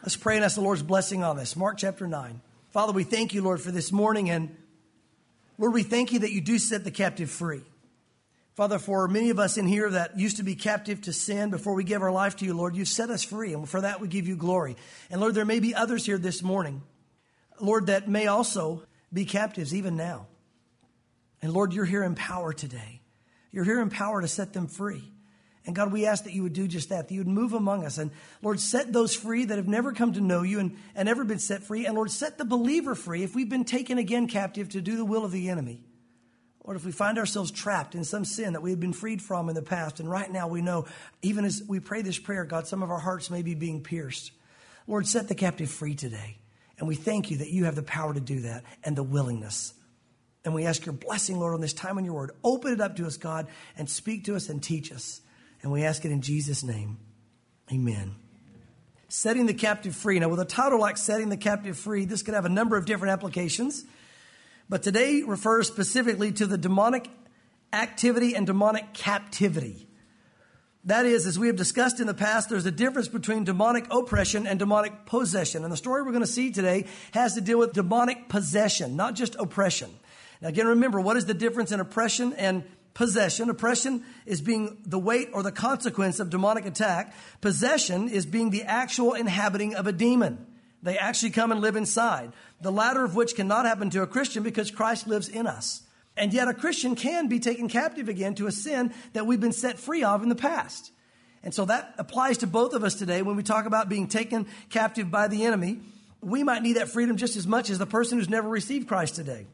Let's pray and ask the Lord's blessing on this. Mark chapter 9. Father, we thank you, Lord, for this morning. And Lord, we thank you that you do set the captive free. Father, for many of us in here that used to be captive to sin before we gave our life to you, Lord, you've set us free. And for that, we give you glory. And Lord, there may be others here this morning, Lord, that may also be captives even now. And Lord, you're here in power today. You're here in power to set them free. And God, we ask that you would do just that you would move among us. And Lord, set those free that have never come to know you and never been set free. And Lord, set the believer free if we've been taken again captive to do the will of the enemy. Lord, if we find ourselves trapped in some sin that we have been freed from in the past, and right now we know, even as we pray this prayer, God, some of our hearts may be being pierced. Lord, set the captive free today. And we thank you that you have the power to do that and the willingness. And we ask your blessing, Lord, on this time in your word. Open it up to us, God, and speak to us and teach us. And we ask it in Jesus' name. Amen. Setting the captive free. Now, with a title like Setting the Captive Free, this could have a number of different applications. But today refers specifically to the demonic activity and demonic captivity. That is, as we have discussed in the past, there's a difference between demonic oppression and demonic possession. And the story we're going to see today has to deal with demonic possession, not just oppression. Now, again, remember, what is the difference in oppression and possession? Oppression is being the weight or the consequence of demonic attack. Possession is being the actual inhabiting of a demon. They actually come and live inside. The latter of which cannot happen to a Christian because Christ lives in us. And yet a Christian can be taken captive again to a sin that we've been set free of in the past. And so that applies to both of us today when we talk about being taken captive by the enemy. We might need that freedom just as much as the person who's never received Christ today.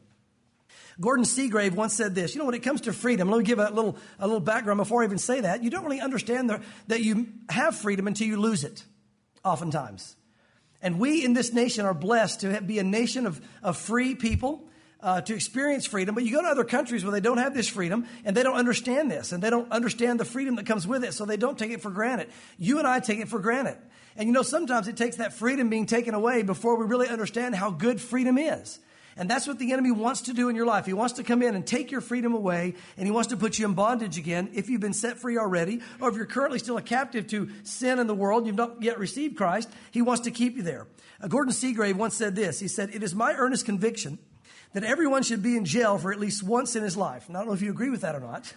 Gordon Seagrave once said this, when it comes to freedom, let me give a little background before I even say that. You don't really understand that you have freedom until you lose it, oftentimes. And we in this nation are blessed to be a nation of free people, to experience freedom. But you go to other countries where they don't have this freedom, and they don't understand this, and they don't understand the freedom that comes with it, so they don't take it for granted. You and I take it for granted. And sometimes it takes that freedom being taken away before we really understand how good freedom is. And that's what the enemy wants to do in your life. He wants to come in and take your freedom away, and he wants to put you in bondage again if you've been set free already, or if you're currently still a captive to sin in the world, you've not yet received Christ, he wants to keep you there. Gordon Seagrave once said this. He said, "It is my earnest conviction that everyone should be in jail for at least once in his life." And I don't know if you agree with that or not.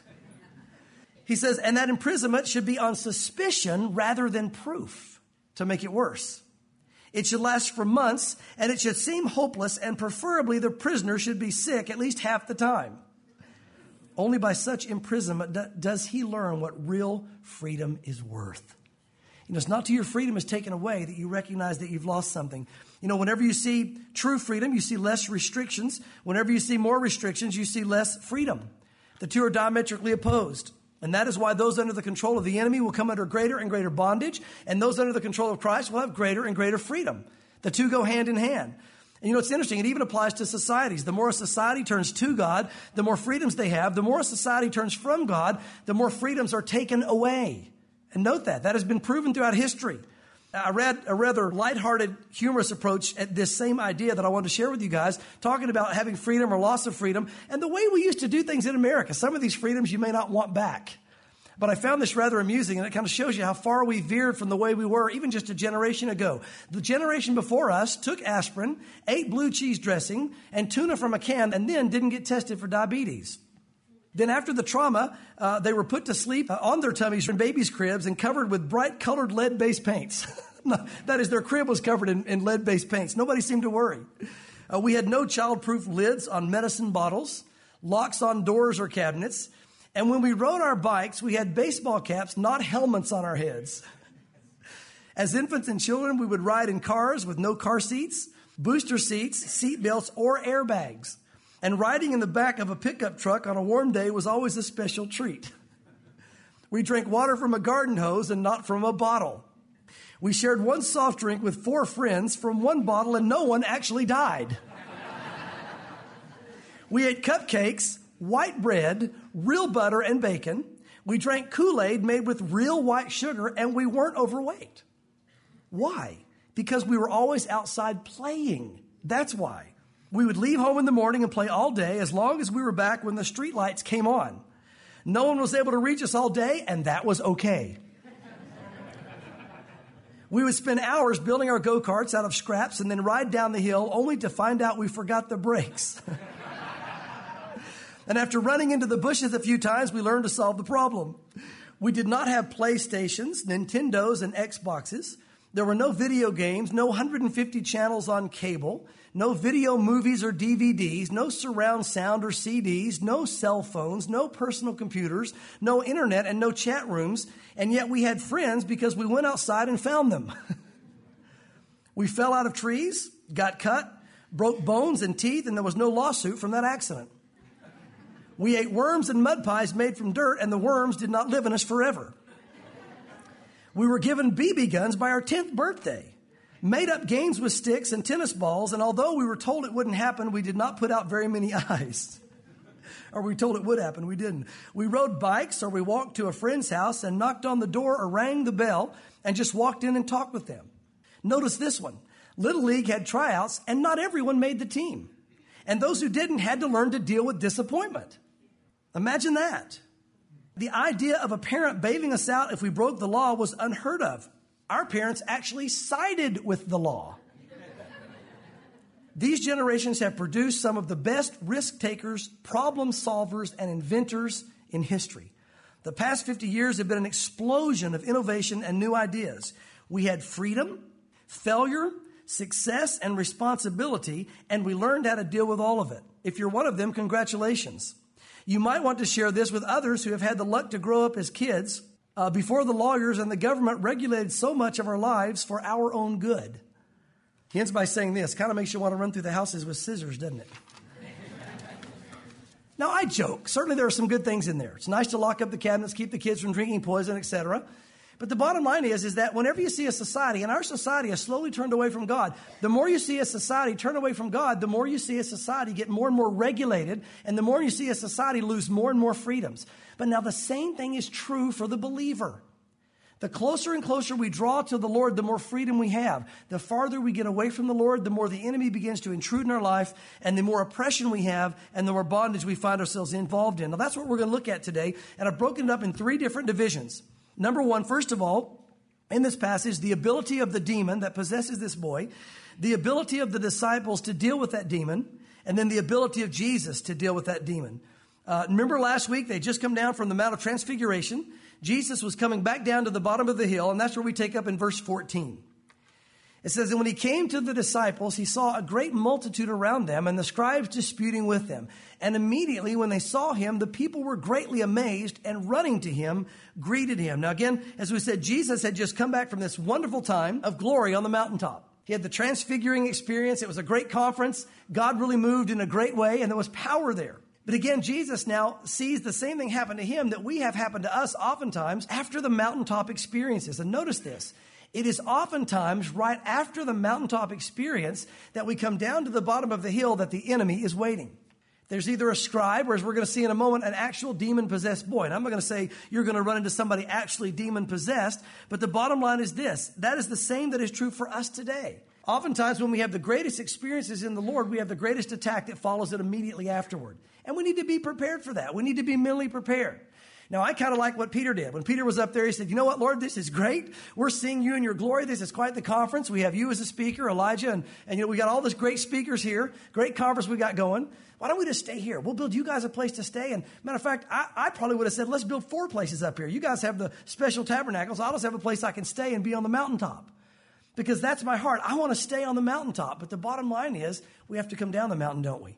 He says, "And that imprisonment should be on suspicion rather than proof to make it worse. It should last for months, and it should seem hopeless, and preferably the prisoner should be sick at least half the time. Only by such imprisonment does he learn what real freedom is worth." It's not till your freedom is taken away that you recognize that you've lost something. Whenever you see true freedom, you see less restrictions. Whenever you see more restrictions, you see less freedom. The two are diametrically opposed. And that is why those under the control of the enemy will come under greater and greater bondage, and those under the control of Christ will have greater and greater freedom. The two go hand in hand. And it's interesting, it even applies to societies. The more a society turns to God, the more freedoms they have. The more a society turns from God, the more freedoms are taken away. And note that has been proven throughout history. I read a rather lighthearted, humorous approach at this same idea that I wanted to share with you guys, talking about having freedom or loss of freedom and the way we used to do things in America. Some of these freedoms you may not want back. But I found this rather amusing, and it kind of shows you how far we veered from the way we were even just a generation ago. The generation before us took aspirin, ate blue cheese dressing, and tuna from a can, and then didn't get tested for diabetes. Then after the trauma, they were put to sleep on their tummies in babies' cribs and covered with bright-colored lead-based paints. That is, their crib was covered in lead-based paints. Nobody seemed to worry. We had no child-proof lids on medicine bottles, locks on doors or cabinets. And when we rode our bikes, we had baseball caps, not helmets on our heads. As infants and children, we would ride in cars with no car seats, booster seats, seat belts, or airbags. And riding in the back of a pickup truck on a warm day was always a special treat. We drank water from a garden hose and not from a bottle. We shared one soft drink with 4 friends from one bottle, and no one actually died. We ate cupcakes, white bread, real butter, and bacon. We drank Kool-Aid made with real white sugar, and we weren't overweight. Why? Because we were always outside playing. That's why. We would leave home in the morning and play all day as long as we were back when the street lights came on. No one was able to reach us all day, and that was okay. We would spend hours building our go-karts out of scraps and then ride down the hill only to find out we forgot the brakes. And after running into the bushes a few times, we learned to solve the problem. We did not have PlayStations, Nintendos, and Xboxes. There were no video games, no 150 channels on cable, no video movies or DVDs, no surround sound or CDs, no cell phones, no personal computers, no internet, and no chat rooms. And yet we had friends because we went outside and found them. We fell out of trees, got cut, broke bones and teeth, and there was no lawsuit from that accident. We ate worms and mud pies made from dirt, and the worms did not live in us forever. We were given BB guns by our 10th birthday, made up games with sticks and tennis balls, and although we were told it wouldn't happen, we did not put out very many eyes. Or we told it would happen, we didn't. We rode bikes or we walked to a friend's house and knocked on the door or rang the bell and just walked in and talked with them. Notice this one. Little League had tryouts, and not everyone made the team. And those who didn't had to learn to deal with disappointment. Imagine that. The idea of a parent bailing us out if we broke the law was unheard of. Our parents actually sided with the law. These generations have produced some of the best risk takers, problem solvers, and inventors in history. The past 50 years have been an explosion of innovation and new ideas. We had freedom, failure, success, and responsibility, and we learned how to deal with all of it. If you're one of them, congratulations. You might want to share this with others who have had the luck to grow up as kids before the lawyers and the government regulated so much of our lives for our own good. He ends by saying this, kind of makes you want to run through the houses with scissors, doesn't it? Now, I joke. Certainly there are some good things in there. It's nice to lock up the cabinets, keep the kids from drinking poison, etc. But the bottom line is that whenever you see a society, and our society has slowly turned away from God, the more you see a society turn away from God, the more you see a society get more and more regulated, and the more you see a society lose more and more freedoms. But now the same thing is true for the believer. The closer and closer we draw to the Lord, the more freedom we have. The farther we get away from the Lord, the more the enemy begins to intrude in our life, and the more oppression we have, and the more bondage we find ourselves involved in. Now that's what we're going to look at today, and I've broken it up in 3 different divisions. Number 1, first of all, in this passage, the ability of the demon that possesses this boy, the ability of the disciples to deal with that demon, and then the ability of Jesus to deal with that demon. Remember last week, they just come down from the Mount of Transfiguration. Jesus was coming back down to the bottom of the hill, and that's where we take up in verse 14. It says, and when he came to the disciples, he saw a great multitude around them and the scribes disputing with them. And immediately when they saw him, the people were greatly amazed and running to him, greeted him. Now again, as we said, Jesus had just come back from this wonderful time of glory on the mountaintop. He had the transfiguring experience. It was a great conference. God really moved in a great way, and there was power there. But again, Jesus now sees the same thing happen to him that we have happened to us oftentimes after the mountaintop experiences. And notice this. It is oftentimes right after the mountaintop experience that we come down to the bottom of the hill that the enemy is waiting. There's either a scribe, or as we're going to see in a moment, an actual demon-possessed boy. And I'm not going to say you're going to run into somebody actually demon-possessed, but the bottom line is this. That is the same that is true for us today. Oftentimes when we have the greatest experiences in the Lord, we have the greatest attack that follows it immediately afterward. And we need to be prepared for that. We need to be mentally prepared. Now, I kind of like what Peter did. When Peter was up there, he said, you know what, Lord, this is great. We're seeing you in your glory. This is quite the conference. We have you as a speaker, Elijah, and you know, we got all these great speakers here. Great conference we got going. Why don't we just stay here? We'll build you guys a place to stay. And matter of fact, I probably would have said, let's build 4 places up here. You guys have the special tabernacles. I'll just have a place I can stay and be on the mountaintop. Because that's my heart. I want to stay on the mountaintop. But the bottom line is we have to come down the mountain, don't we?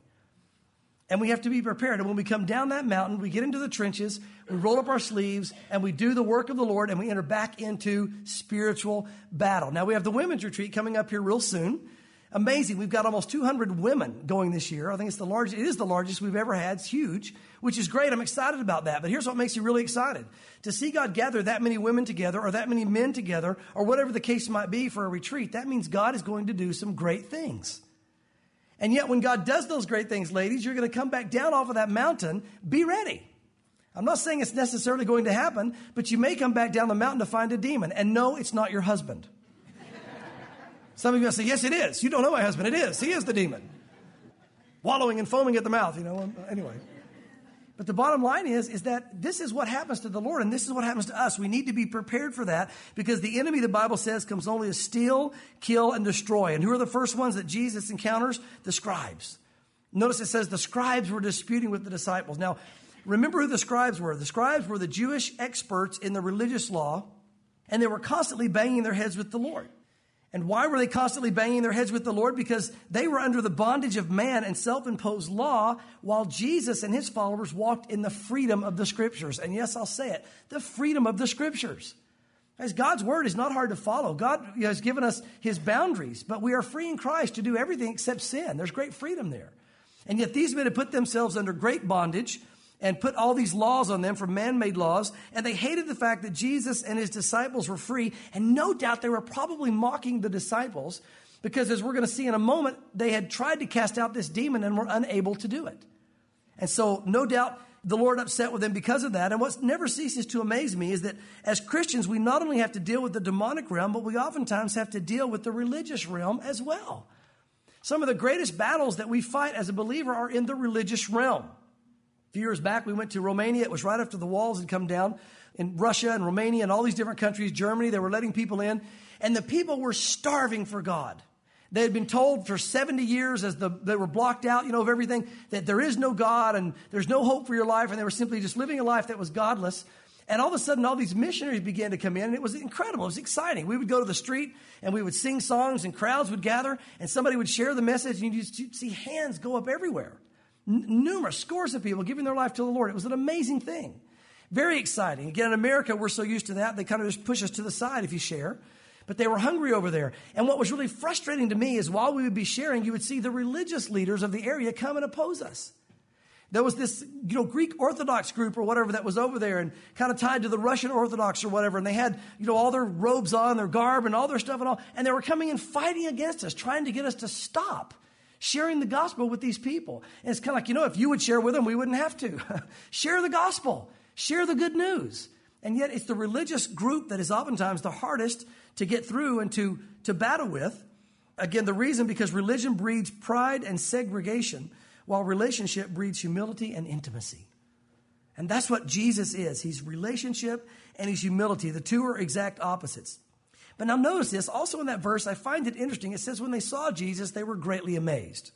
And we have to be prepared. And when we come down that mountain, we get into the trenches, we roll up our sleeves, and we do the work of the Lord, and we enter back into spiritual battle. Now, we have the women's retreat coming up here real soon. Amazing. We've got almost 200 women going this year. I think it's the largest. It is the largest we've ever had. It's huge, which is great. I'm excited about that. But here's what makes you really excited. To see God gather that many women together or that many men together or whatever the case might be for a retreat, that means God is going to do some great things. And yet when God does those great things, ladies, you're going to come back down off of that mountain. Be ready. I'm not saying it's necessarily going to happen, but you may come back down the mountain to find a demon. And no, it's not your husband. Some of you will say, yes, it is. You don't know my husband. It is. He is the demon. Wallowing and foaming at the mouth, you know. Anyway. But the bottom line is that this is what happens to the Lord, and this is what happens to us. We need to be prepared for that, because the enemy, the Bible says, comes only to steal, kill, and destroy. And who are the first ones that Jesus encounters? The scribes. Notice it says the scribes were disputing with the disciples. Now, remember who the scribes were. The scribes were the Jewish experts in the religious law, and they were constantly banging their heads with the Lord. And why were they constantly banging their heads with the Lord? Because they were under the bondage of man and self-imposed law, while Jesus and his followers walked in the freedom of the Scriptures. And yes, I'll say it, the freedom of the Scriptures. Guys, God's word is not hard to follow. God has given us his boundaries, but we are free in Christ to do everything except sin. There's great freedom there. And yet these men have put themselves under great bondage and put all these laws on them from man-made laws, and they hated the fact that Jesus and his disciples were free, and no doubt they were probably mocking the disciples, because as we're going to see in a moment, they had tried to cast out this demon and were unable to do it. And so no doubt the Lord upset with them because of that. And what never ceases to amaze me is that as Christians, we not only have to deal with the demonic realm, but we oftentimes have to deal with the religious realm as well. Some of the greatest battles that we fight as a believer are in the religious realm. A few years back, we went to Romania. It was right after the walls had come down in Russia and Romania and all these different countries, Germany. They were letting people in, and the people were starving for God. They had been told for 70 years as they were blocked out, of everything, that there is no God and there's no hope for your life, and they were simply just living a life that was godless. And all of a sudden, all these missionaries began to come in, and it was incredible. It was exciting. We would go to the street, and we would sing songs, and crowds would gather, and somebody would share the message, and you'd see hands go up everywhere. Numerous scores of people giving their life to the Lord. It was an amazing thing. Very exciting. Again, in America, we're so used to that. They kind of just push us to the side if you share. But they were hungry over there. And what was really frustrating to me is while we would be sharing, you would see the religious leaders of the area come and oppose us. There was this, Greek Orthodox group or whatever that was over there and kind of tied to the Russian Orthodox or whatever. And they had, all their robes on, their garb and all their stuff and all. And they were coming and fighting against us, trying to get us to stop sharing the gospel with these people. And it's kind of like, if you would share with them, we wouldn't have to. Share the gospel. Share the good news. And yet it's the religious group that is oftentimes the hardest to get through and to battle with. Again, the reason, because religion breeds pride and segregation, while relationship breeds humility and intimacy. And that's what Jesus is. He's relationship and he's humility. The two are exact opposites. But now notice this, also in that verse, I find it interesting. It says when they saw Jesus, they were greatly amazed.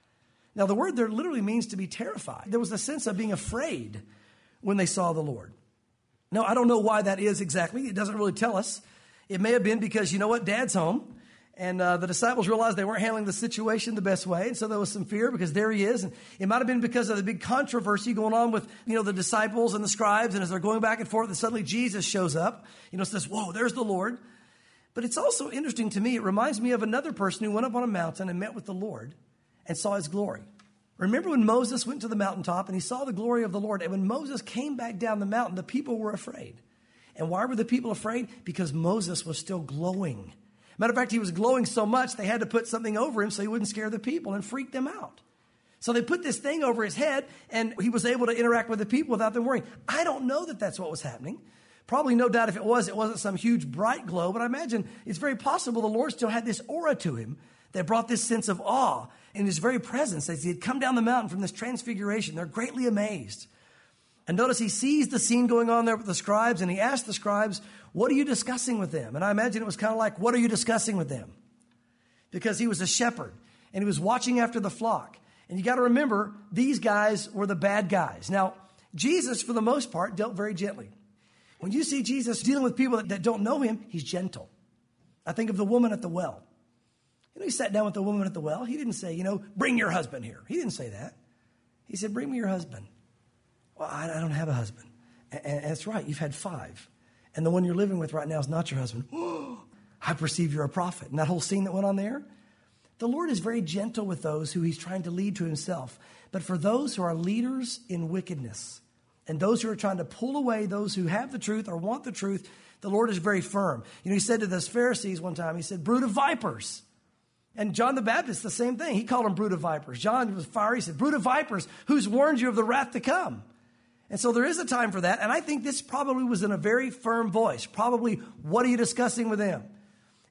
Now the word there literally means to be terrified. There was a sense of being afraid when they saw the Lord. Now, I don't know why that is exactly. It doesn't really tell us. It may have been because, Dad's home. And the disciples realized they weren't handling the situation the best way. And so there was some fear because there he is. And it might have been because of the big controversy going on with, the disciples and the scribes. And as they're going back and forth, and suddenly Jesus shows up, says, whoa, there's the Lord. But it's also interesting to me. It reminds me of another person who went up on a mountain and met with the Lord and saw his glory. Remember when Moses went to the mountaintop and he saw the glory of the Lord? And when Moses came back down the mountain, the people were afraid. And why were the people afraid? Because Moses was still glowing. Matter of fact, he was glowing so much, they had to put something over him so he wouldn't scare the people and freak them out. So they put this thing over his head, and he was able to interact with the people without them worrying. I don't know that that's what was happening. Probably no doubt if it wasn't some huge bright glow, but I imagine it's very possible the Lord still had this aura to him that brought this sense of awe in his very presence as he had come down the mountain from this transfiguration. They're greatly amazed. And notice he sees the scene going on there with the scribes, and he asked the scribes, what are you discussing with them? And I imagine it was kind of like, what are you discussing with them? Because he was a shepherd, and he was watching after the flock. And you got to remember, these guys were the bad guys. Now, Jesus, for the most part, dealt very gently. When you see Jesus dealing with people that don't know him, he's gentle. I think of the woman at the well. He sat down with the woman at the well. He didn't say, bring your husband here. He didn't say that. He said, bring me your husband. Well, I don't have a husband. And that's right, you've had 5. And the one you're living with right now is not your husband. I perceive you're a prophet. And that whole scene that went on there, the Lord is very gentle with those who he's trying to lead to himself. But for those who are leaders in wickedness, and those who are trying to pull away those who have the truth or want the truth, the Lord is very firm. He said to those Pharisees one time, he said, brood of vipers. And John the Baptist, the same thing. He called them brood of vipers. John was fiery. He said, brood of vipers, who's warned you of the wrath to come? And so there is a time for that. And I think this probably was in a very firm voice. Probably, what are you discussing with them?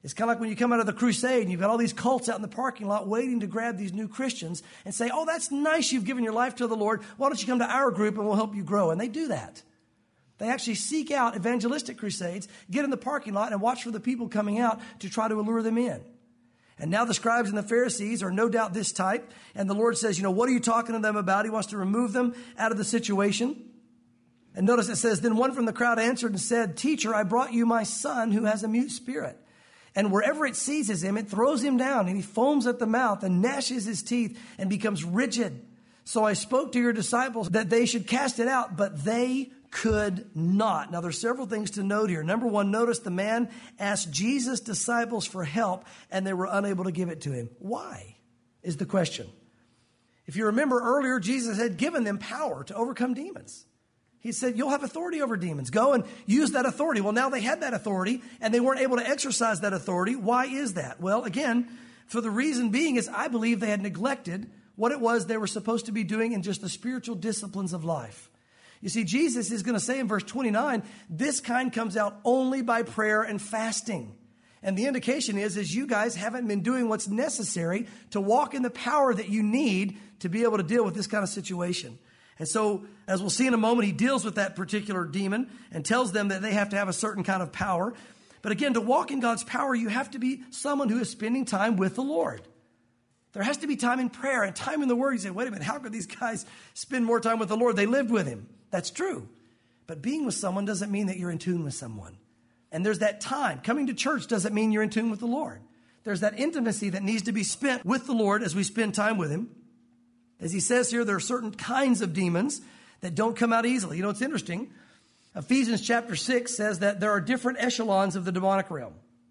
It's kind of like when you come out of the crusade and you've got all these cults out in the parking lot waiting to grab these new Christians and say, oh, that's nice. You've given your life to the Lord. Why don't you come to our group and we'll help you grow? And they do that. They actually seek out evangelistic crusades, get in the parking lot and watch for the people coming out to try to allure them in. And now the scribes and the Pharisees are no doubt this type. And the Lord says, what are you talking to them about? He wants to remove them out of the situation. And notice it says, then one from the crowd answered and said, Teacher, I brought you my son who has a mute spirit. And wherever it seizes him, it throws him down, and he foams at the mouth and gnashes his teeth and becomes rigid. So I spoke to your disciples that they should cast it out, but they could not. Now, there's several things to note here. Number one, notice the man asked Jesus' disciples for help, and they were unable to give it to him. Why is the question. If you remember earlier, Jesus had given them power to overcome demons. He said, you'll have authority over demons. Go and use that authority. Well, now they had that authority and they weren't able to exercise that authority. Why is that? Well, again, for the reason being is I believe they had neglected what it was they were supposed to be doing in just the spiritual disciplines of life. You see, Jesus is going to say in verse 29, this kind comes out only by prayer and fasting. And the indication is you guys haven't been doing what's necessary to walk in the power that you need to be able to deal with this kind of situation. And so, as we'll see in a moment, he deals with that particular demon and tells them that they have to have a certain kind of power. But again, to walk in God's power, you have to be someone who is spending time with the Lord. There has to be time in prayer and time in the Word. You say, wait a minute, how could these guys spend more time with the Lord? They lived with Him. That's true. But being with someone doesn't mean that you're in tune with someone. And there's that time. Coming to church doesn't mean you're in tune with the Lord. There's that intimacy that needs to be spent with the Lord as we spend time with Him. As he says here, there are certain kinds of demons that don't come out easily. It's interesting. Ephesians chapter 6 says that there are different echelons of the demonic realm.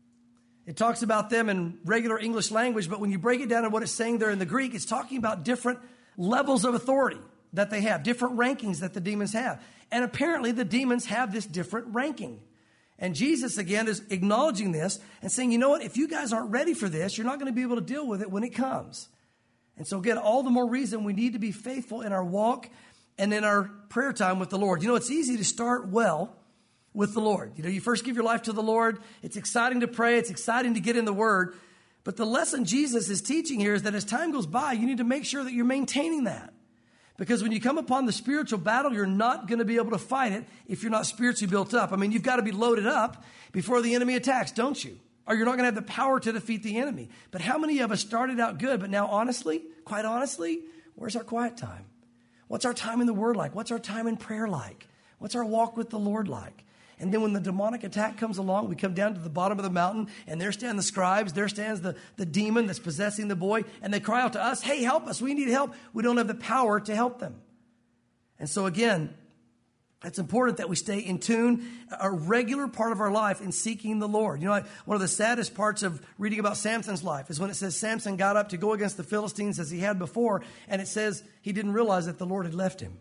It talks about them in regular English language, but when you break it down to what it's saying there in the Greek, it's talking about different levels of authority that they have, different rankings that the demons have. And apparently the demons have this different ranking. And Jesus, again, is acknowledging this and saying, you know what, if you guys aren't ready for this, you're not going to be able to deal with it when it comes. And so again, all the more reason we need to be faithful in our walk and in our prayer time with the Lord. It's easy to start well with the Lord. You first give your life to the Lord. It's exciting to pray. It's exciting to get in the Word. But the lesson Jesus is teaching here is that as time goes by, you need to make sure that you're maintaining that. Because when you come upon the spiritual battle, you're not going to be able to fight it if you're not spiritually built up. You've got to be loaded up before the enemy attacks, don't you? Or you're not going to have the power to defeat the enemy. But how many of us started out good, but now quite honestly, where's our quiet time? What's our time in the Word like? What's our time in prayer like? What's our walk with the Lord like? And then when the demonic attack comes along, we come down to the bottom of the mountain, and there stand the scribes, there stands the demon that's possessing the boy, and they cry out to us, hey, help us, we need help. We don't have the power to help them. And so again, it's important that we stay in tune, a regular part of our life in seeking the Lord. One of the saddest parts of reading about Samson's life is when it says Samson got up to go against the Philistines as he had before, and it says he didn't realize that the Lord had left him.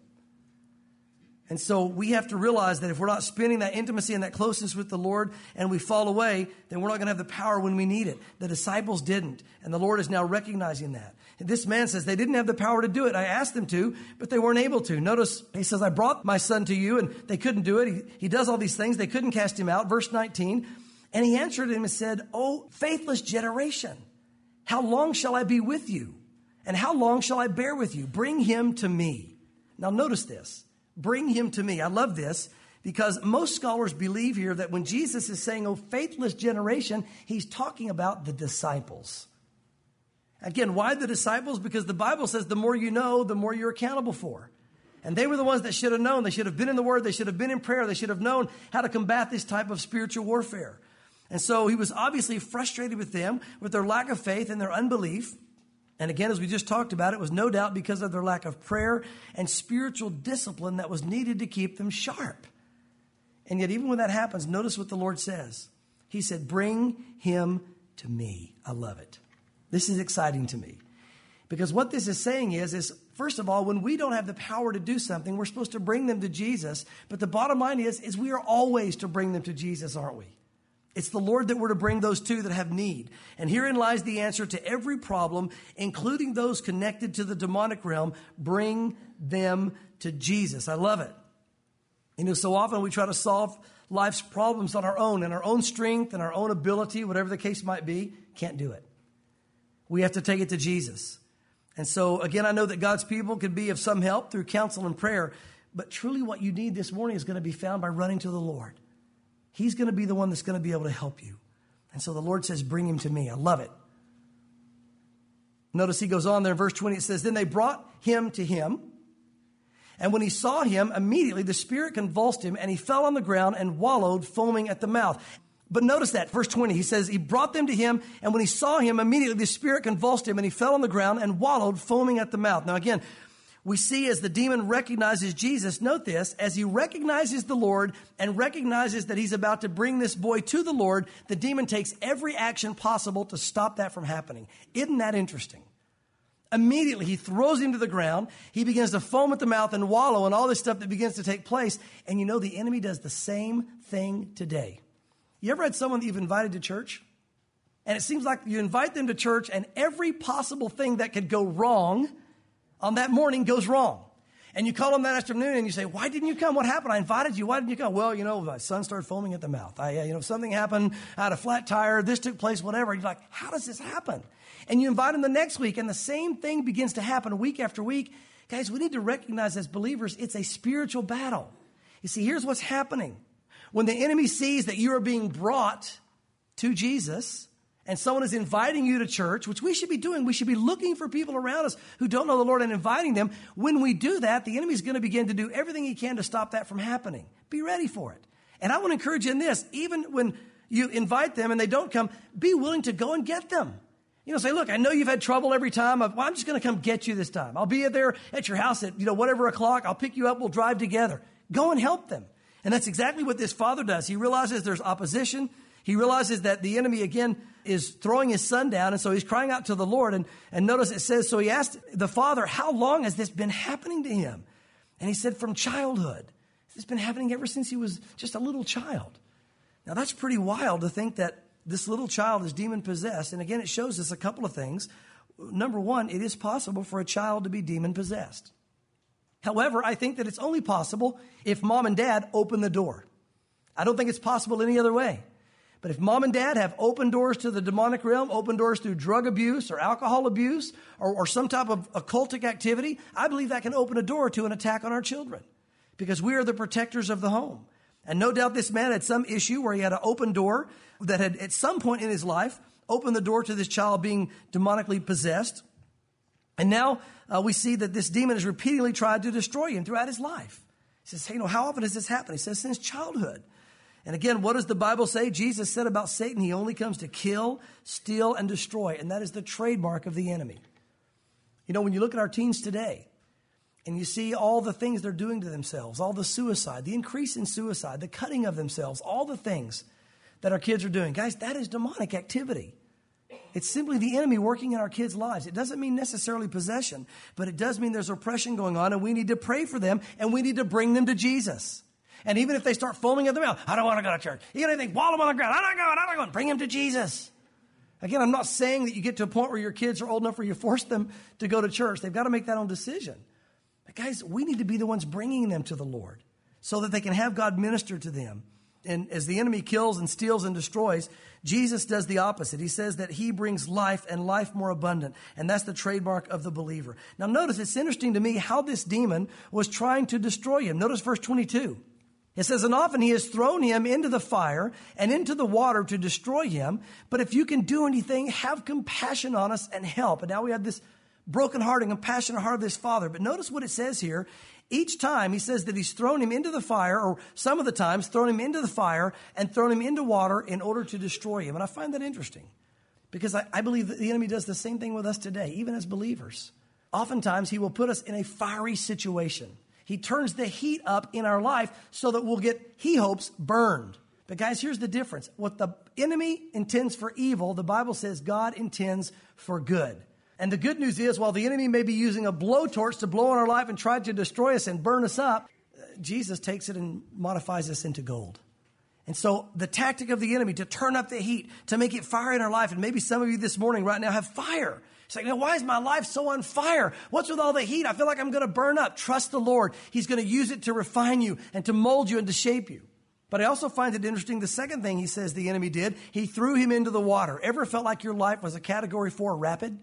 And so we have to realize that if we're not spending that intimacy and that closeness with the Lord and we fall away, then we're not going to have the power when we need it. The disciples didn't, and the Lord is now recognizing that. And this man says they didn't have the power to do it. I asked them to, but they weren't able to. Notice he says, I brought my son to you, and they couldn't do it. He does all these things. They couldn't cast him out. Verse 19, and he answered him and said, O faithless generation, how long shall I be with you? And how long shall I bear with you? Bring him to me. Now notice this. Bring him to me. I love this because most scholars believe here that when Jesus is saying, oh, faithless generation, he's talking about the disciples. Again, why the disciples? Because the Bible says the more you know, the more you're accountable for. And they were the ones that should have known. They should have been in the Word. They should have been in prayer. They should have known how to combat this type of spiritual warfare. And so he was obviously frustrated with them, with their lack of faith and their unbelief. And again, as we just talked about, it was no doubt because of their lack of prayer and spiritual discipline that was needed to keep them sharp. And yet, even when that happens, notice what the Lord says. He said, bring him to me. I love it. This is exciting to me. Because what this is saying is first of all, when we don't have the power to do something, we're supposed to bring them to Jesus. But the bottom line is we are always to bring them to Jesus, aren't we? It's the Lord that we're to bring those to that have need. And herein lies the answer to every problem, including those connected to the demonic realm. Bring them to Jesus. I love it. So often we try to solve life's problems on our own, in our own strength and our own ability, whatever the case might be. Can't do it. We have to take it to Jesus. And so, again, I know that God's people can be of some help through counsel and prayer, but truly what you need this morning is going to be found by running to the Lord. He's going to be the one that's going to be able to help you. And so the Lord says, bring him to me. I love it. Notice he goes on there in verse 20. It says, then they brought him to him. And when he saw him, immediately the spirit convulsed him, and he fell on the ground and wallowed, foaming at the mouth. But notice that, verse 20, he says, he brought them to him, and when he saw him, immediately the spirit convulsed him, and he fell on the ground and wallowed, foaming at the mouth. Now again, we see as the demon recognizes Jesus, note this, as he recognizes the Lord and recognizes that he's about to bring this boy to the Lord, the demon takes every action possible to stop that from happening. Isn't that interesting? Immediately, he throws him to the ground. He begins to foam at the mouth and wallow and all this stuff that begins to take place. And you know, the enemy does the same thing today. You ever had someone that you've invited to church? And it seems like you invite them to church and every possible thing that could go wrong on that morning goes wrong. And you call them that afternoon and you say, why didn't you come? What happened? I invited you. Why didn't you come? Well, my son started foaming at the mouth. Something happened. I had a flat tire. This took place, whatever. You're like, how does this happen? And you invite them the next week and the same thing begins to happen week after week. Guys, we need to recognize as believers, it's a spiritual battle. You see, here's what's happening. When the enemy sees that you are being brought to Jesus and someone is inviting you to church, which we should be doing, we should be looking for people around us who don't know the Lord and inviting them. When we do that, the enemy is going to begin to do everything he can to stop that from happening. Be ready for it. And I want to encourage you in this, even when you invite them and they don't come, be willing to go and get them. Say, look, I know you've had trouble every time. I'm just going to come get you this time. I'll be there at your house at, whatever o'clock. I'll pick you up. We'll drive together. Go and help them. And that's exactly what this father does. He realizes there's opposition. He realizes that the enemy, again, is throwing his son down. And so he's crying out to the Lord. And notice it says, so he asked the father, how long has this been happening to him? And he said, from childhood. It's been happening ever since he was just a little child. Now, that's pretty wild to think that this little child is demon possessed. And again, it shows us a couple of things. Number one, it is possible for a child to be demon possessed. However, I think that it's only possible if mom and dad open the door. I don't think it's possible any other way. But if mom and dad have open doors to the demonic realm, open doors through drug abuse or alcohol abuse or some type of occultic activity, I believe that can open a door to an attack on our children because we are the protectors of the home. And no doubt this man had some issue where he had an open door that had at some point in his life opened the door to this child being demonically possessed. And now we see that this demon has repeatedly tried to destroy him throughout his life. He says, how often does this happen? He says, since childhood. And again, what does the Bible say? Jesus said about Satan, he only comes to kill, steal, and destroy. And that is the trademark of the enemy. When you look at our teens today, and you see all the things they're doing to themselves, all the suicide, the increase in suicide, the cutting of themselves, all the things that our kids are doing. Guys, that is demonic activity. It's simply the enemy working in our kids' lives. It doesn't mean necessarily possession, but it does mean there's oppression going on, and we need to pray for them, and we need to bring them to Jesus. And even if they start foaming at the mouth, I don't want to go to church. Even if they wall them on the ground, I'm not going. Bring them to Jesus. Again, I'm not saying that you get to a point where your kids are old enough where you force them to go to church. They've got to make that own decision. But guys, we need to be the ones bringing them to the Lord so that they can have God minister to them. And as the enemy kills and steals and destroys, Jesus does the opposite. He says that he brings life and life more abundant. And that's the trademark of the believer. Now notice, it's interesting to me how this demon was trying to destroy him. Notice verse 22. It says, and often he has thrown him into the fire and into the water to destroy him. But if you can do anything, have compassion on us and help. And now we have this broken heart and compassionate heart of this father. But notice what it says here. Each time he says that he's thrown him into the fire, or some of the times thrown him into the fire and thrown him into water in order to destroy him. And I find that interesting because I believe that the enemy does the same thing with us today, even as believers. Oftentimes he will put us in a fiery situation. He turns the heat up in our life so that we'll get, he hopes, burned. But guys, here's the difference. What the enemy intends for evil, the Bible says God intends for good. And the good news is, while the enemy may be using a blowtorch to blow on our life and try to destroy us and burn us up, Jesus takes it and modifies us into gold. And so the tactic of the enemy to turn up the heat, to make it fire in our life, and maybe some of you this morning right now have fire It's like, now why is my life so on fire? What's with all the heat? I feel like I'm going to burn up. Trust the Lord. He's going to use it to refine you and to mold you and to shape you. But I also find it interesting, the second thing he says the enemy did, he threw him into the water. Ever felt like your life was a Category 4 rapid?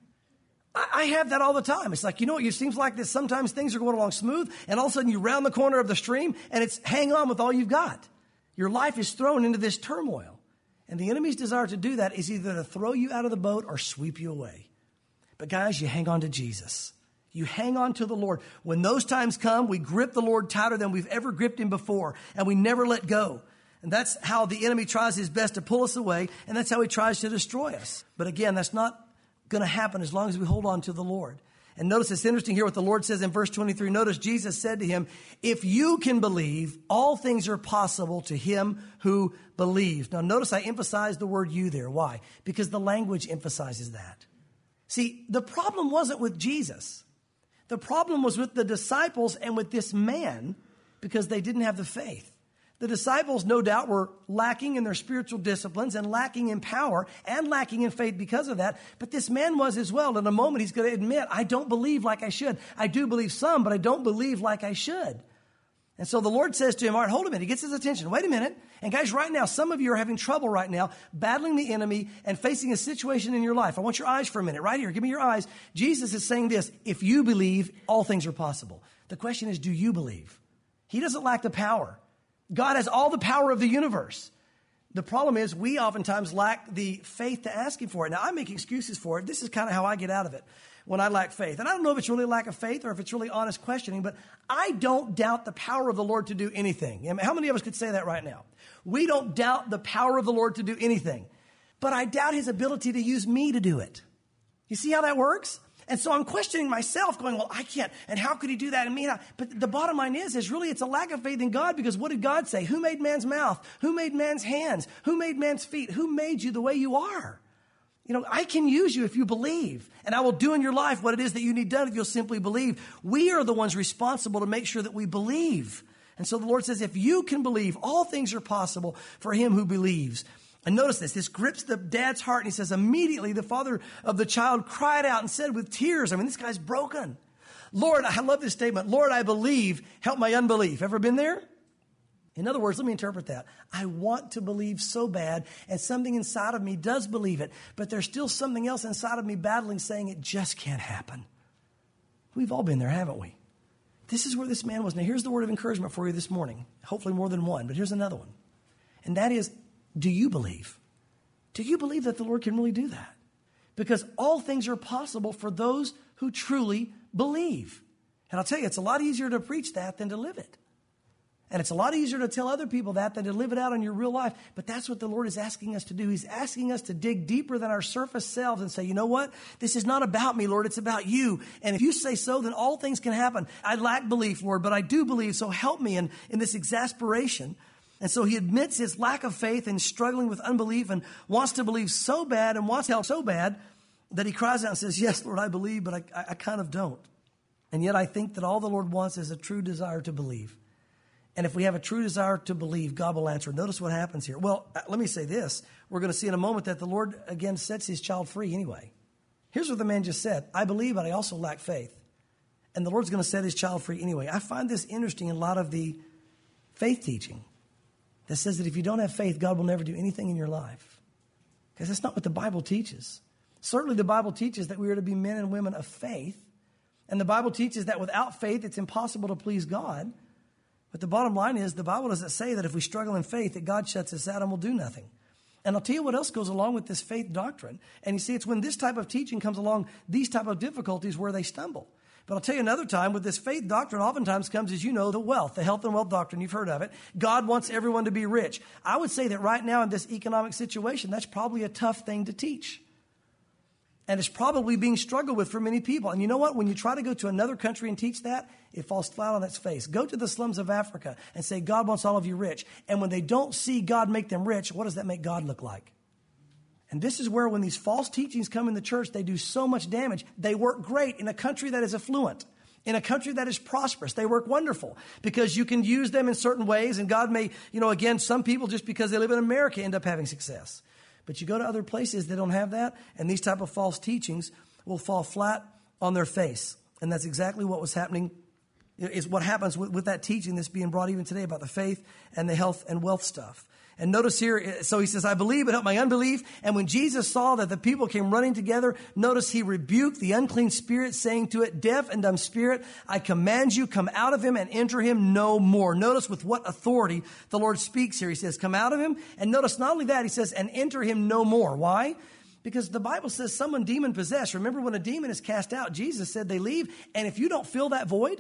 I have that all the time. It's like, it seems like this. Sometimes things are going along smooth, and all of a sudden you round the corner of the stream, and it's hang on with all you've got. Your life is thrown into this turmoil. And the enemy's desire to do that is either to throw you out of the boat or sweep you away. But guys, you hang on to Jesus. You hang on to the Lord. When those times come, we grip the Lord tighter than we've ever gripped him before, and we never let go. And that's how the enemy tries his best to pull us away, and that's how he tries to destroy us. But again, that's not going to happen as long as we hold on to the Lord. And notice it's interesting here what the Lord says in verse 23. Notice Jesus said to him, if you can believe, all things are possible to him who believes. Now notice I emphasize the word you there. Why? Because the language emphasizes that. See, the problem wasn't with Jesus. The problem was with the disciples and with this man because they didn't have the faith. The disciples, no doubt, were lacking in their spiritual disciplines and lacking in power and lacking in faith because of that. But this man was as well. In a moment, he's going to admit, I don't believe like I should. I do believe some, but I don't believe like I should. And so the Lord says to him, all right, hold a minute. He gets his attention. Wait a minute. And guys, right now, some of you are having trouble right now, battling the enemy and facing a situation in your life. I want your eyes for a minute. Right here. Give me your eyes. Jesus is saying this. If you believe, all things are possible. The question is, do you believe? He doesn't lack the power. God has all the power of the universe. The problem is we oftentimes lack the faith to ask him for it. Now, I make excuses for it. This is kind of how I get out of it when I lack faith. And I don't know if it's really a lack of faith or if it's really honest questioning, but I don't doubt the power of the Lord to do anything. How many of us could say that right now? We don't doubt the power of the Lord to do anything, but I doubt his ability to use me to do it. You see how that works? And so I'm questioning myself going, well, I can't. And how could he do that in me? But the bottom line is really it's a lack of faith in God because what did God say? Who made man's mouth? Who made man's hands? Who made man's feet? Who made you the way you are? I can use you if you believe. And I will do in your life what it is that you need done if you'll simply believe. We are the ones responsible to make sure that we believe. And so the Lord says, if you can believe, all things are possible for him who believes. And notice this grips the dad's heart. And he says, immediately the father of the child cried out and said with tears, this guy's broken. Lord, I love this statement. Lord, I believe, help my unbelief. Ever been there? In other words, let me interpret that. I want to believe so bad, and something inside of me does believe it, but there's still something else inside of me battling, saying it just can't happen. We've all been there, haven't we? This is where this man was. Now, here's the word of encouragement for you this morning. Hopefully more than one, but here's another one. And that is, do you believe? Do you believe that the Lord can really do that? Because all things are possible for those who truly believe. And I'll tell you, it's a lot easier to preach that than to live it. And it's a lot easier to tell other people that than to live it out in your real life. But that's what the Lord is asking us to do. He's asking us to dig deeper than our surface selves and say, you know what? This is not about me, Lord. It's about you. And if you say so, then all things can happen. I lack belief, Lord, but I do believe. So help me in this exasperation. And so he admits his lack of faith and struggling with unbelief and wants to believe so bad and wants help so bad that he cries out and says, yes, Lord, I believe, but I kind of don't. And yet I think that all the Lord wants is a true desire to believe. And if we have a true desire to believe, God will answer. Notice what happens here. Well, let me say this. We're going to see in a moment that the Lord, again, sets his child free anyway. Here's what the man just said. I believe, but I also lack faith. And the Lord's going to set his child free anyway. I find this interesting in a lot of the faith teaching that says that if you don't have faith, God will never do anything in your life. Because that's not what the Bible teaches. Certainly the Bible teaches that we are to be men and women of faith. And the Bible teaches that without faith, it's impossible to please God. But the bottom line is the Bible doesn't say that if we struggle in faith, that God shuts us out and will do nothing. And I'll tell you what else goes along with this faith doctrine. And you see, it's when this type of teaching comes along, these type of difficulties where they stumble. But I'll tell you another time, with this faith doctrine oftentimes comes, as you know, the health and wealth doctrine. You've heard of it. God wants everyone to be rich. I would say that right now in this economic situation, that's probably a tough thing to teach. And it's probably being struggled with for many people. And you know what? When you try to go to another country and teach that, it falls flat on its face. Go to the slums of Africa and say, God wants all of you rich. And when they don't see God make them rich, what does that make God look like? And this is where when these false teachings come in the church, they do so much damage. They work great in a country that is affluent, in a country that is prosperous. They work wonderful because you can use them in certain ways. And God may, again, some people just because they live in America end up having success. But you go to other places that don't have that, and these type of false teachings will fall flat on their face. And that's exactly what was happening, is what happens with that teaching that's being brought even today about the faith and the health and wealth stuff. And notice here, so he says, I believe, but help my unbelief. And when Jesus saw that the people came running together, notice he rebuked the unclean spirit, saying to it, deaf and dumb spirit, I command you, come out of him and enter him no more. Notice with what authority the Lord speaks here. He says, come out of him. And notice not only that, he says, and enter him no more. Why? Because the Bible says someone demon possessed. Remember when a demon is cast out, Jesus said they leave. And if you don't fill that void,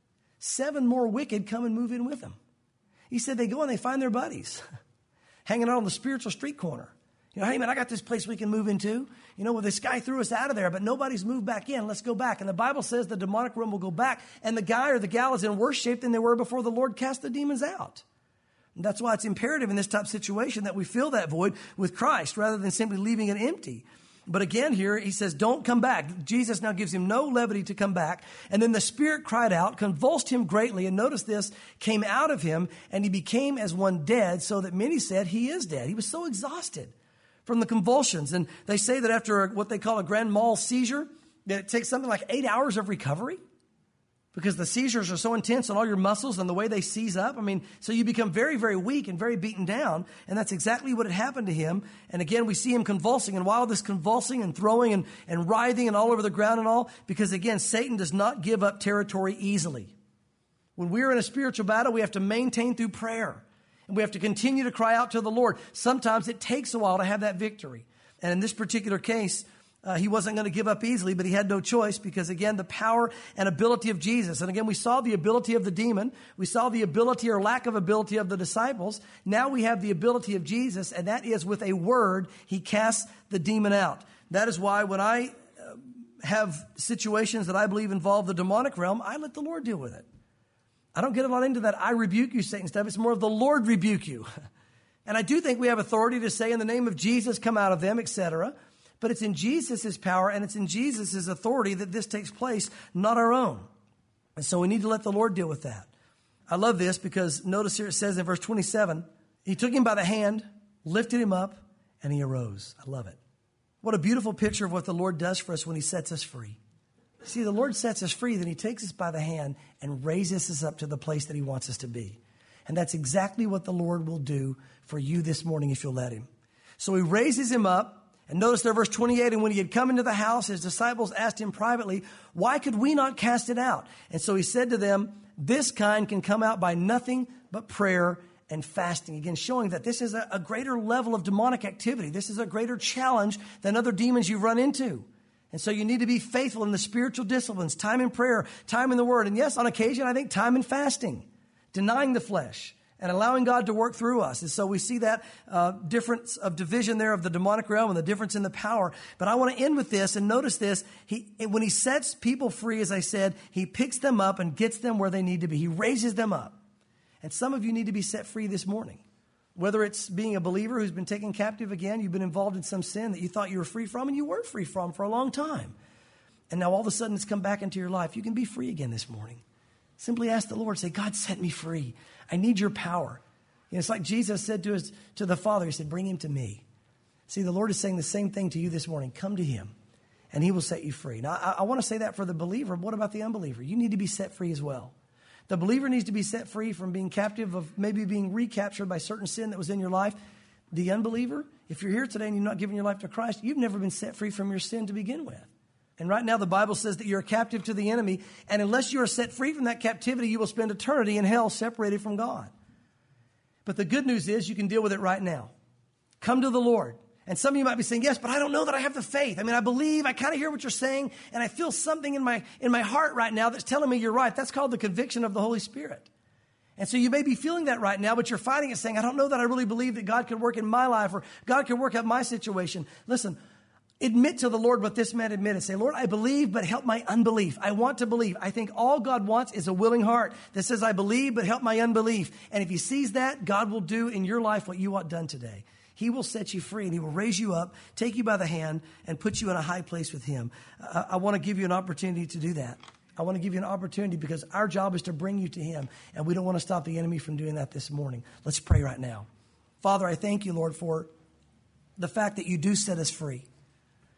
7 more wicked come and move in with them. He said they go and they find their buddies hanging out on the spiritual street corner. You know, hey man, I got this place we can move into. You know, well, this guy threw us out of there, but nobody's moved back in. Let's go back. And the Bible says the demonic realm will go back, and the guy or the gal is in worse shape than they were before the Lord cast the demons out. And that's why it's imperative in this type of situation that we fill that void with Christ rather than simply leaving it empty. But again here, he says, don't come back. Jesus now gives him no levity to come back. And then the spirit cried out, convulsed him greatly. And notice this, came out of him, and he became as one dead, so that many said he is dead. He was so exhausted from the convulsions. And they say that after what they call a grand mal seizure, that it takes something like 8 hours of recovery, because the seizures are so intense on all your muscles and the way they seize up. I mean, so you become very, very weak and very beaten down. And that's exactly what had happened to him. And again, we see him convulsing. And while this convulsing and throwing and writhing and all over the ground and all, because again, Satan does not give up territory easily. When we're in a spiritual battle, we have to maintain through prayer. And we have to continue to cry out to the Lord. Sometimes it takes a while to have that victory. And in this particular case, he wasn't going to give up easily, but he had no choice because, again, the power and ability of Jesus. And again, we saw the ability of the demon. We saw the ability or lack of ability of the disciples. Now we have the ability of Jesus, and that is with a word, he casts the demon out. That is why when I have situations that I believe involve the demonic realm, I let the Lord deal with it. I don't get a lot into that I rebuke you, Satan stuff. It's more of the Lord rebuke you. And I do think we have authority to say in the name of Jesus, come out of them, etc. But it's in Jesus' power and it's in Jesus' authority that this takes place, not our own. And so we need to let the Lord deal with that. I love this because notice here it says in verse 27, he took him by the hand, lifted him up, and he arose. I love it. What a beautiful picture of what the Lord does for us when he sets us free. See, the Lord sets us free, then he takes us by the hand and raises us up to the place that he wants us to be. And that's exactly what the Lord will do for you this morning if you'll let him. So he raises him up. And notice there, verse 28, and when he had come into the house, his disciples asked him privately, why could we not cast it out? And so he said to them, this kind can come out by nothing but prayer and fasting. Again, showing that this is a greater level of demonic activity. This is a greater challenge than other demons you've run into. And so you need to be faithful in the spiritual disciplines, time in prayer, time in the word. And yes, on occasion, I think time in fasting, denying the flesh, and allowing God to work through us. And so we see that difference of division there of the demonic realm and the difference in the power. But I want to end with this and notice this. When he sets people free, as I said, he picks them up and gets them where they need to be. He raises them up. And some of you need to be set free this morning. Whether it's being a believer who's been taken captive again, you've been involved in some sin that you thought you were free from and you weren't free from for a long time. And now all of a sudden it's come back into your life. You can be free again this morning. Simply ask the Lord, say, God, set me free. I need your power. You know, it's like Jesus said to the Father, he said, bring him to me. See, the Lord is saying the same thing to you this morning. Come to him, and he will set you free. Now, I want to say that for the believer. What about the unbeliever? You need to be set free as well. The believer needs to be set free from being captive of maybe being recaptured by certain sin that was in your life. The unbeliever, if you're here today and you're not giving your life to Christ, you've never been set free from your sin to begin with. And right now the Bible says that you're a captive to the enemy. And unless you are set free from that captivity, you will spend eternity in hell separated from God. But the good news is you can deal with it right now. Come to the Lord. And some of you might be saying, yes, but I don't know that I have the faith. I mean, I believe, I kind of hear what you're saying, and I feel something in my heart right now that's telling me you're right. That's called the conviction of the Holy Spirit. And so you may be feeling that right now, but you're fighting it saying, I don't know that I really believe that God could work in my life or God could work out my situation. Listen, admit to the Lord what this man admitted. Say, Lord, I believe, but help my unbelief. I want to believe. I think all God wants is a willing heart that says, I believe, but help my unbelief. And if he sees that, God will do in your life what you want done today. He will set you free and he will raise you up, take you by the hand, and put you in a high place with him. I want to give you an opportunity to do that. I want to give you an opportunity because our job is to bring you to him, and we don't want to stop the enemy from doing that this morning. Let's pray right now. Father, I thank you, Lord, for the fact that you do set us free.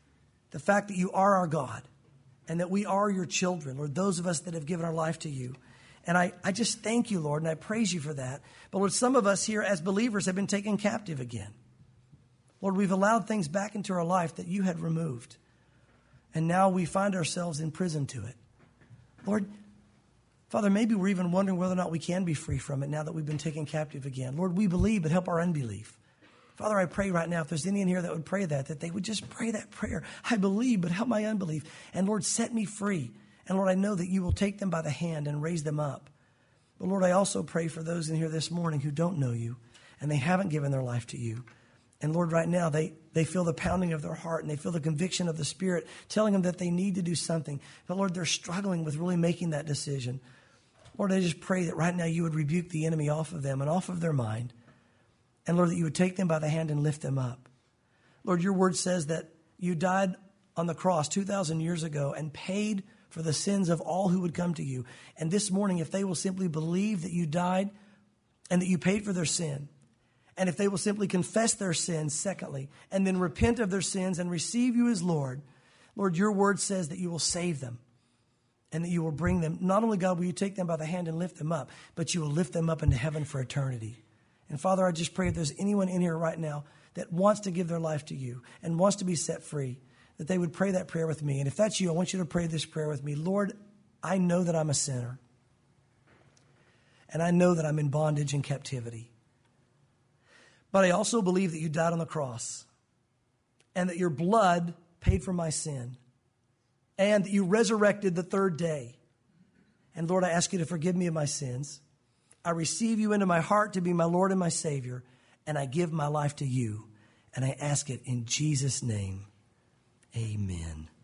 the fact that you are our God and that we are your children, Lord, those of us that have given our life to you. And I just thank you, Lord, and I praise you for that. But Lord, some of us here as believers have been taken captive again. Lord, we've allowed things back into our life that you had removed. And now we find ourselves in prison to it. Lord, Father, maybe we're even wondering whether or not we can be free from it now that we've been taken captive again. Lord, we believe, but help our unbelief. Father, I pray right now, if there's any in here that would pray that they would just pray that prayer. I believe, but help my unbelief. And Lord, set me free. And Lord, I know that you will take them by the hand and raise them up. But Lord, I also pray for those in here this morning who don't know you and they haven't given their life to you. And Lord, right now, they feel the pounding of their heart and they feel the conviction of the Spirit telling them that they need to do something. But Lord, they're struggling with really making that decision. Lord, I just pray that right now you would rebuke the enemy off of them and off of their mind. And Lord, that you would take them by the hand and lift them up. Lord, your word says that you died on the cross 2,000 years ago and paid for the sins of all who would come to you. And this morning, if they will simply believe that you died and that you paid for their sin, and if they will simply confess their sins, secondly, and then repent of their sins and receive you as Lord, Lord, your word says that you will save them and that you will bring them. Not only, God, will you take them by the hand and lift them up, but you will lift them up into heaven for eternity. And Father, I just pray if there's anyone in here right now that wants to give their life to you and wants to be set free, that they would pray that prayer with me. And if that's you, I want you to pray this prayer with me. Lord, I know that I'm a sinner. And I know that I'm in bondage and captivity. But I also believe that you died on the cross and that your blood paid for my sin and that you resurrected the third day. And Lord, I ask you to forgive me of my sins. I receive you into my heart to be my Lord and my Savior, and I give my life to you. And I ask it in Jesus' name. Amen.